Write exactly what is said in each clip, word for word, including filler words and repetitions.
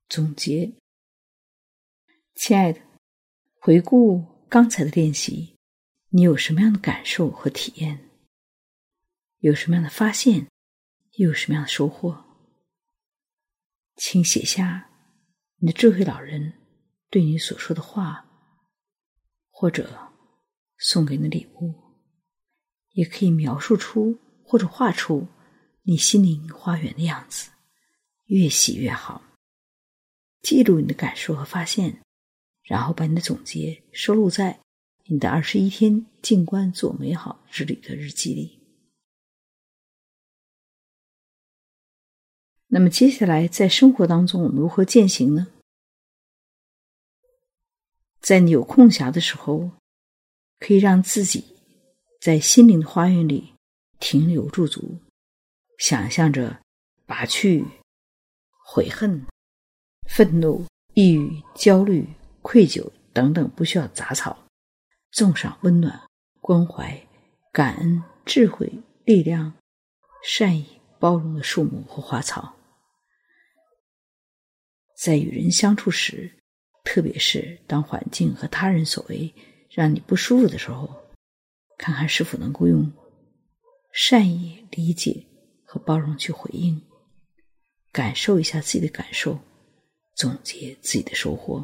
总结。亲爱的，回顾刚才的练习，你有什么样的感受和体验？有什么样的发现？又有什么样的收获？请写下你的智慧老人对你所说的话，或者送给你的礼物，也可以描述出或者画出你心灵花园的样子，越细越好。记录你的感受和发现，然后把你的总结收录在你的二十一天静观做美好之旅的日记里。那么接下来在生活当中我们如何践行呢？在你有空暇的时候，可以让自己在心灵的花园里停留驻足，想象着拔去悔恨、愤怒、抑郁、焦虑、愧疚等等不需要杂草，种上温暖、关怀、感恩、智慧、力量、善意、包容的树木或花草。在与人相处时，特别是当环境和他人所为让你不舒服的时候，看看是否能够用善意、理解和包容去回应，感受一下自己的感受，总结自己的收获。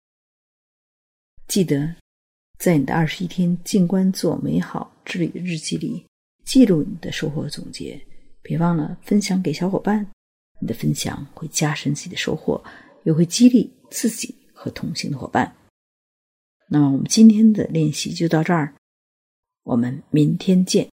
记得在你的二十一天静观做美好之旅的日记里记录你的收获和总结，别忘了分享给小伙伴，你的分享会加深自己的收获，也会激励自己和同行的伙伴。那么我们今天的练习就到这儿，我们明天见。